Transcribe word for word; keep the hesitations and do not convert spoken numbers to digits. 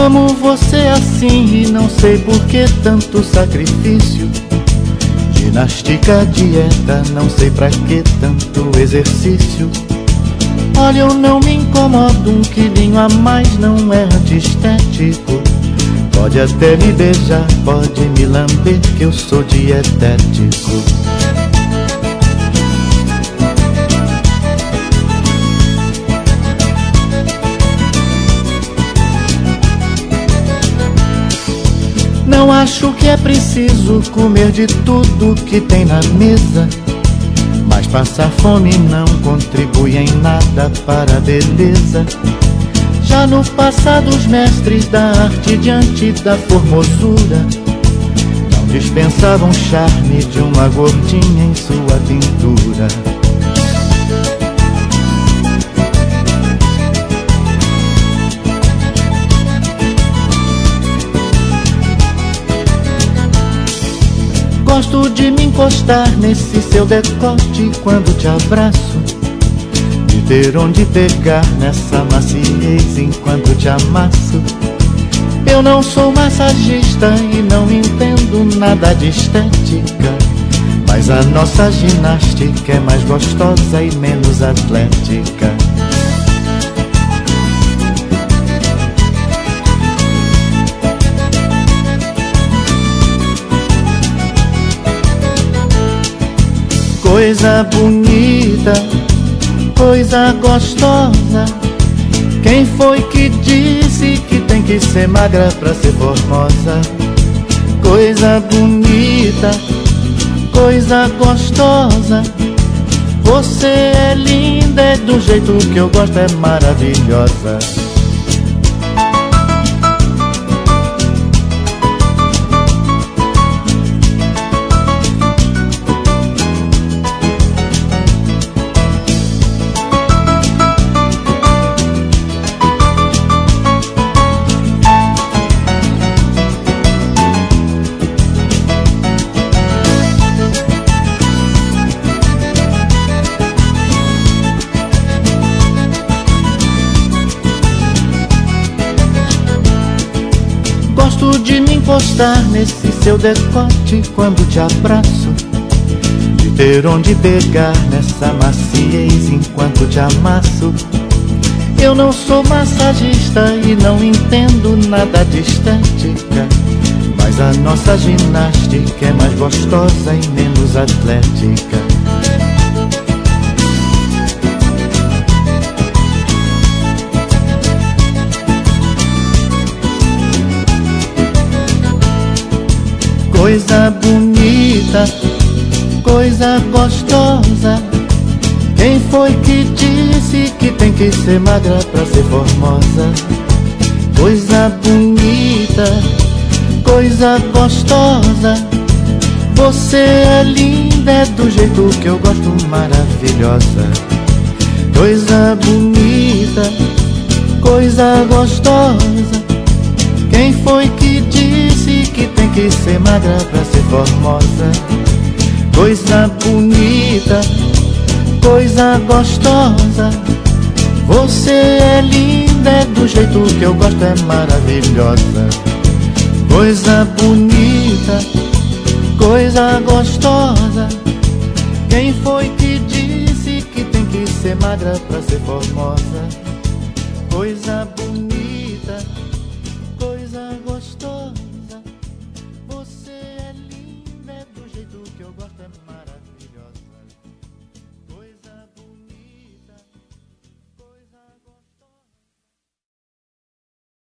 Amo você assim e não sei por que tanto sacrifício. Ginástica, dieta, não sei pra que tanto exercício. Olha, eu não me incomodo, um quilinho a mais não é antiestético. Pode até me beijar, pode me lamber, que eu sou dietético. Não acho que é preciso comer de tudo que tem na mesa, mas passar fome não contribui em nada para a beleza. Já no passado os mestres da arte diante da formosura não dispensavam o charme de uma gordinha em sua pintura. Gosto de me encostar nesse seu decote quando te abraço, de ter onde pegar nessa maciez enquanto te amasso. Eu não sou massagista e não entendo nada de estética, mas a nossa ginástica é mais gostosa e menos atlética. Coisa bonita, coisa gostosa, quem foi que disse que tem que ser magra pra ser formosa? Coisa bonita, coisa gostosa, você é linda, é do jeito que eu gosto, é maravilhosa. Gosto de me encostar nesse seu decote quando te abraço, de ter onde pegar nessa maciez enquanto te amasso. Eu não sou massagista e não entendo nada de estética, mas a nossa ginástica é mais gostosa e menos atlética. Coisa bonita, coisa gostosa, quem foi que disse que tem que ser magra pra ser formosa? Coisa bonita, coisa gostosa, você é linda, é do jeito que eu gosto, maravilhosa. Coisa bonita, coisa gostosa, quem foi que disse que tem que ser magra pra ser formosa? Coisa bonita, coisa gostosa, você é linda, é do jeito que eu gosto, é maravilhosa. Coisa bonita, coisa gostosa, quem foi que disse que tem que ser magra pra ser formosa? Coisa bonita, coisa gostosa, você é linda, é do jeito que eu gosto.